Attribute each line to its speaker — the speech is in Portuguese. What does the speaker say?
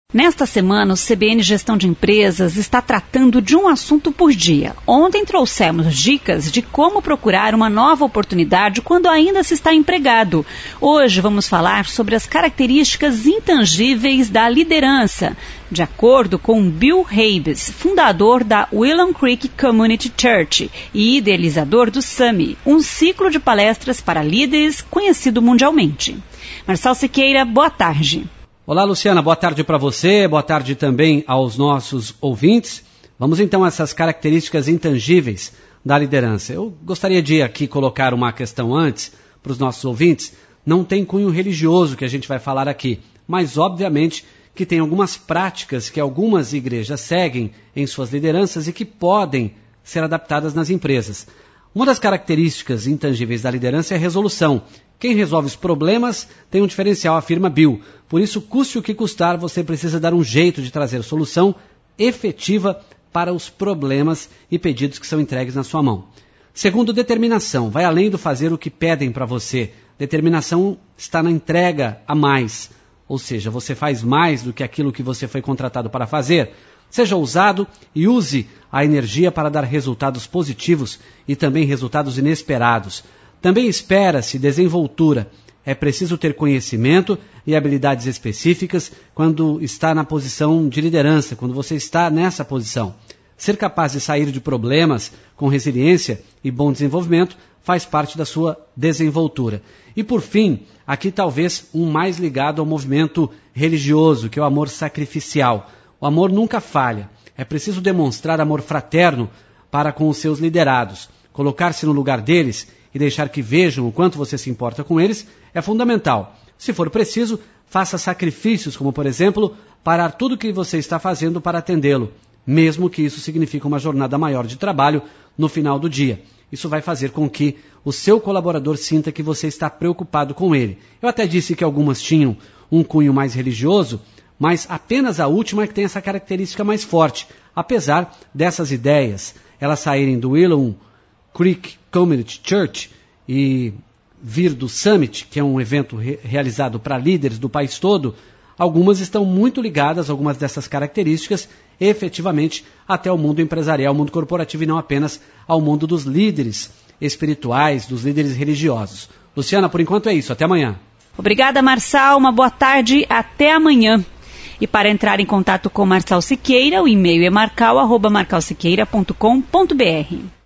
Speaker 1: Nesta semana, o CBN Gestão de Empresas está tratando de um assunto por dia. Ontem trouxemos dicas de como procurar uma nova oportunidade quando ainda se está empregado. Hoje vamos falar sobre as características intangíveis da liderança, de acordo com Bill Hybels, fundador da Willow Creek Community Church e idealizador do SAMI, um ciclo de palestras para líderes conhecido mundialmente. Marcel Siqueira, boa tarde.
Speaker 2: Olá, Luciana, boa tarde para você, boa tarde também aos nossos ouvintes. Vamos então a essas características intangíveis da liderança. Eu gostaria de aqui colocar uma questão antes para os nossos ouvintes. Não tem cunho religioso que a gente vai falar aqui, mas obviamente que tem algumas práticas que algumas igrejas seguem em suas lideranças e que podem ser adaptadas nas empresas. Uma das características intangíveis da liderança é a resolução. Quem resolve os problemas tem um diferencial, afirma Bill. Por isso, custe o que custar, você precisa dar um jeito de trazer solução efetiva para os problemas e pedidos que são entregues na sua mão. Segundo, determinação. Vai além do fazer o que pedem para você. Determinação está na entrega a mais. Ou seja, você faz mais do que aquilo que você foi contratado para fazer. Seja ousado e use a energia para dar resultados positivos e também resultados inesperados. Também espera-se desenvoltura. É preciso ter conhecimento e habilidades específicas quando está na posição de liderança, quando você está nessa posição. Ser capaz de sair de problemas com resiliência e bom desenvolvimento faz parte da sua desenvoltura. E por fim, aqui talvez um mais ligado ao movimento religioso, que é o amor sacrificial. O amor nunca falha. É preciso demonstrar amor fraterno para com os seus liderados. Colocar-se no lugar deles e deixar que vejam o quanto você se importa com eles é fundamental. Se for preciso, faça sacrifícios, como por exemplo, parar tudo o que você está fazendo para atendê-lo, mesmo que isso signifique uma jornada maior de trabalho no final do dia. Isso vai fazer com que o seu colaborador sinta que você está preocupado com ele. Eu até disse que algumas tinham um cunho mais religioso, mas apenas a última é que tem essa característica mais forte. Apesar dessas ideias, elas saírem do Willow Creek Community Church e vir do Summit, que é um evento realizado para líderes do país todo, algumas estão muito ligadas, algumas dessas características, efetivamente, até o mundo empresarial, o mundo corporativo e não apenas ao mundo dos líderes espirituais, dos líderes religiosos. Luciana, por enquanto é isso. Até amanhã.
Speaker 1: Obrigada, Marçal. Uma boa tarde. Até amanhã. E para entrar em contato com Marçal Siqueira, o e-mail é marcal@marcalsiqueira.com.br.